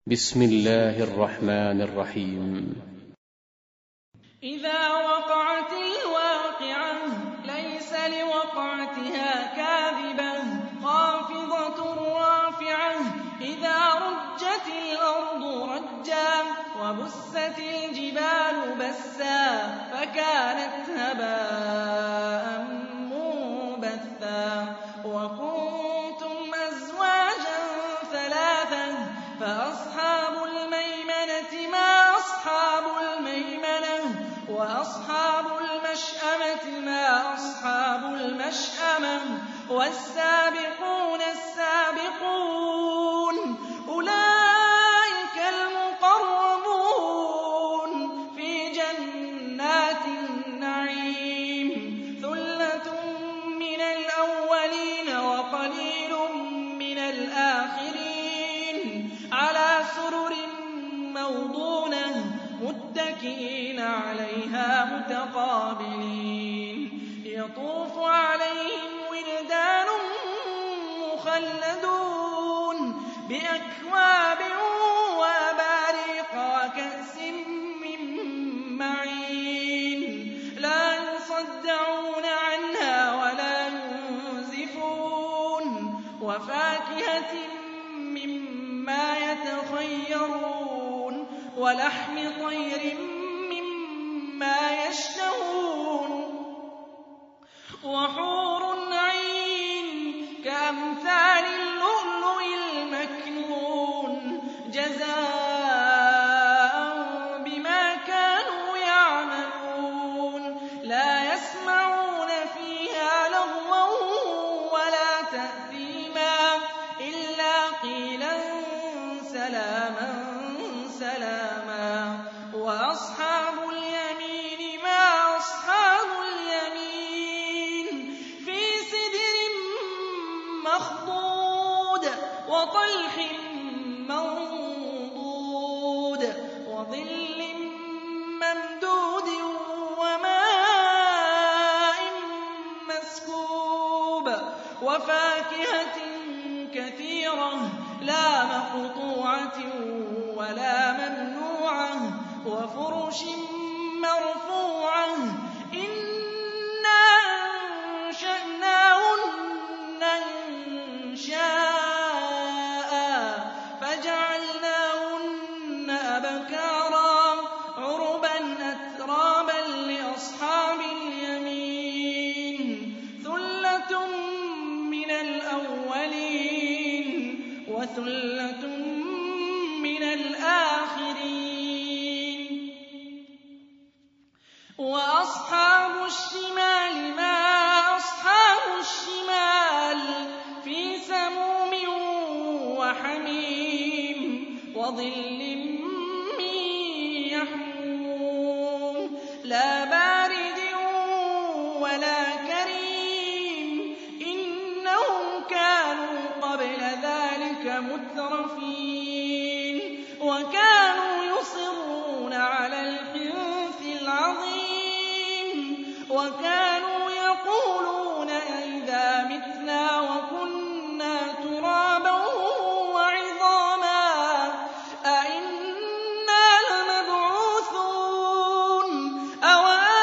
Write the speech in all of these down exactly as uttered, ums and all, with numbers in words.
بسم الله الرحمن الرحيم. إذا وقعت الواقعة ليس لوقعتها كاذبة خافضة رافعة إذا رجت الأرض رجا وبست الجبال بسا فكانت هباء منبثا وكنتم أزواجا ثلاثا فأصحاب الميمنة ما أصحاب الميمنة وأصحاب المشأمة ما أصحاب المشأمة والسابقون السابقون أولئك المقربون في جنات النعيم ثلة من الأولين وقليل من الآخرين على سرر موضونة متكئين عليها متقابلين يطوف عليهم ولدان مخلدون بأكواب وأباريق وكأس من معين لا يصدعون عنها ولا ينزفون وفاكهة مما يتخيرون ولحم طير مما يشتهون وحور عين كأمثال اللؤلؤ المكنون جزاء بما كانوا يعملون لا يسمعون فيها لغوا ولا تأثيما إلا قيلا سلاما سلاما وأصحاب اليمين ما أصحاب اليمين في سدر مخضود وطلح منضود وظل ممدود وماء مسكوب وفاكهة كثيرة لا مقطوعة ولا ممنوعة وفرش مرفوعة إنا أنشأناهن إنشاء فجعلناهن أبكارا عربا أترابا لأصحاب اليمين ثلة من الأولين وثلة من الآخرين وأصحاب الشمال ما أصحاب الشمال في سموم وحميم وظل من يحموم لا بارد ولا كريم إنهم كانوا قبل ذلك مترفين وكانوا يصرون على الحنث العظيم وكانوا يقولون أئذا متنا وكنا ترابا وعظاما أئنا لمبعوثون أو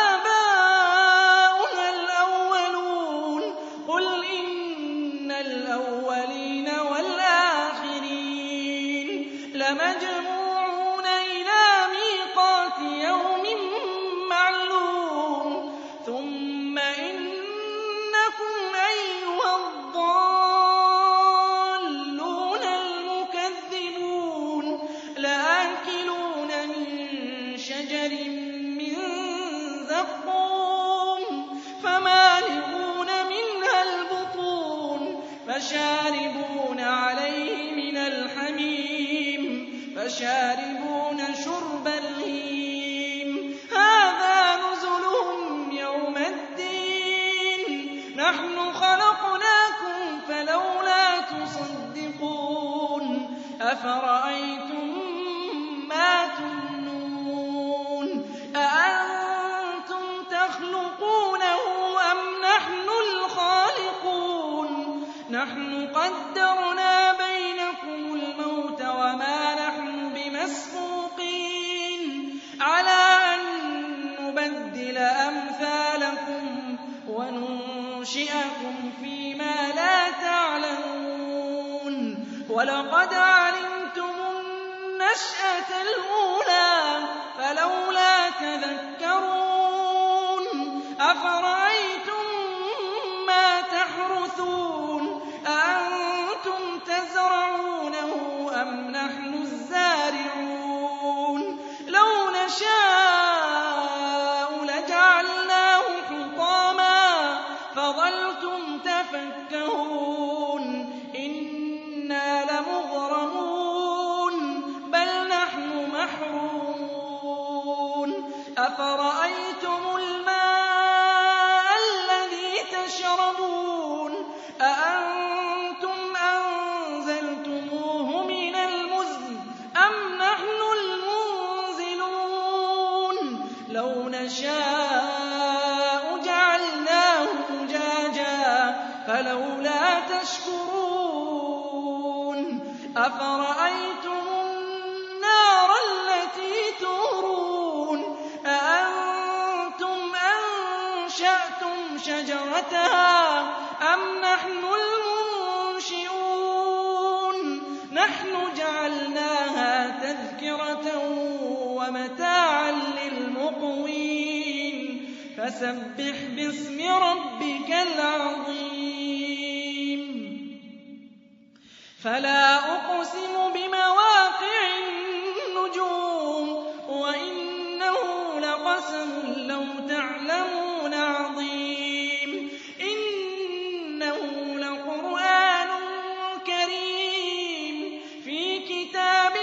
آباؤنا الأولون قل إن الأولين والآخرين لمجموعون إلى ميقات يوم معلوم ثم إنكم أيها الضالون المكذبون لآكلون من شجر من زقوم فمالئون منها البطون فشاربون عليه من الحميم فشاربون شرب الهيم هذا نزلهم يوم الدين نحن خلقناكم فلولا تصدقون أفرأيتم ما تمنون أأنتم تخلقونه أم نحن الخالقون نحن قدرنا بينكم الموت وما نحن وَلَقَدْ عَلِمْتُمُ النَّشْأَةَ الْأُولَىٰ فَلَوْلَا تَذَكَّرُونَ أَفَرَأَيْتُم مَّا تَحْرُثُونَ أَأَنتُمْ تَزْرَعُونَهُ أَمْ نَحْنُ الزَّارِعُونَ لَوْ نَشَاءُ لَجَعَلْنَاهُ حُطَامًا فَظَلْتُمْ تَفَكَّهُونَ إِنَّا لَمُغْرَمُونَ بَلْ نَحْنُ مَحْرُومُونَ أَفَرَأَيْتُمُ الْمَاءَ الَّذِي تَشْرَبُونَ أَأَنتُمْ أَنزَلْتُمُوهُ مِنَ الْمُزْنِ أَمْ نَحْنُ الْمُنزِلُونَ لَوْ نَشَاءُ جَعَلْنَاهُ أُجَاجًا فَلَوْلَا تَشْكُرُونَ أَفَرَأَيْتُمُ النَّارَ الَّتِي تُورُونَ أَأَنتُمْ أَنشَأْتُمْ شَجَرَتَهَا أَمْ نَحْنُ الْمُنشِئُونَ نَحْنُ جَعَلْنَاهَا تَذْكِرَةً وَمَتَاعًا لِّلْمُقْوِينَ فَسَبِّحْ بِاسْمِ رَبِّكَ الْعَظِيمِ فَلَا أُقْسِمُ بِمَوَاقِعِ النُّجُومِ وَإِنَّهُ لَقَسَمٌ لَّوْ تَعْلَمُونَ عَظِيمٌ إِنَّهُ لَقُرْآنٌ كَرِيمٌ فِي كِتَابٍ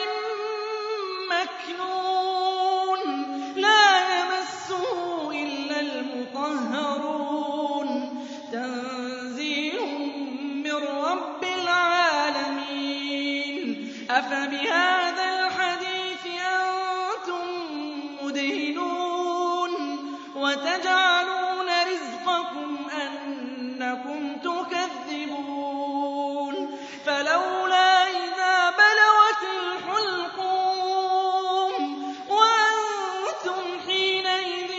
مَّكْنُونٍ لَّا يَمَسُّهُ إِلَّا الْمُطَهَّرُونَ تَنزِيلٌ مِّن رَّبِّ الْعَالَمِينَ أَفَبِهَٰذَا الْحَدِيثِ أَنتُم مُّدْهِنُونَ وَتَجْعَلُونَ رِزْقَكُمْ أَنَّكُمْ تُكَذِّبُونَ فَلَوْلَا إِذَا بَلَغَتِ الْحُلْقُومَ وَأَنتُمْ حِينَئِذٍ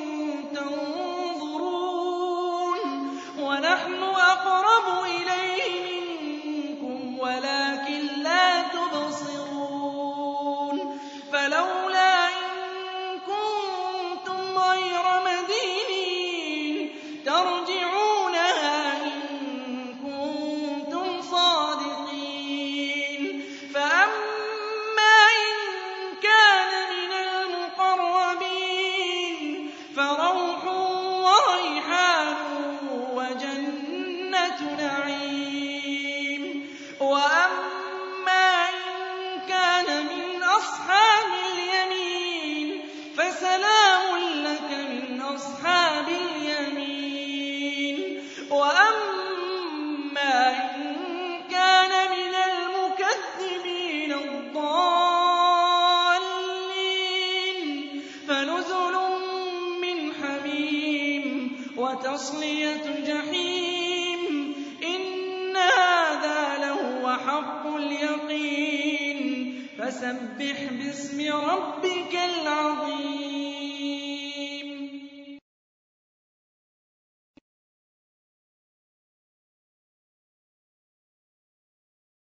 تَنظُرُونَ وَنَحْنُ أَقْرَبُ إِلَيْهِ مِنكُمْ وَلَٰكِن لَّا تُبْصِرُونَ فَلَوْلَا إِن كُنتُمْ غَيْرَ مَدِينِينَ تَرْجِعُونَهَا إِن كُنتُمْ صَادِقِينَ فَأَمَّا إِن كَانَ مِنَ الْمُقَرَّبِينَ فَرَوْحٌ وَرَيْحَانٌ وَجَنَّتُ نَعِيمٍ وَأَمَّا إِن كَانَ مِنْ أَصْحَابِ الْيَمِينِ فَسَلَامٌ لَّكَ مِنْ أَصْحَابِ الْيَمِينِ وَأَمَّا إِن كَانَ مِنَ الْمُكَذِّبِينَ الضَّالِّينَ فَنُزُلٌ مِّنْ حَمِيمٍ وَتَصْلِيَةُ جَحِيمٍ إِنَّ هَٰذَا لَهُوَ حَقُّ الْيَقِينِ فَسَبِّحْ بِاسْمِ رَبِّكَ الْعَظِيمِ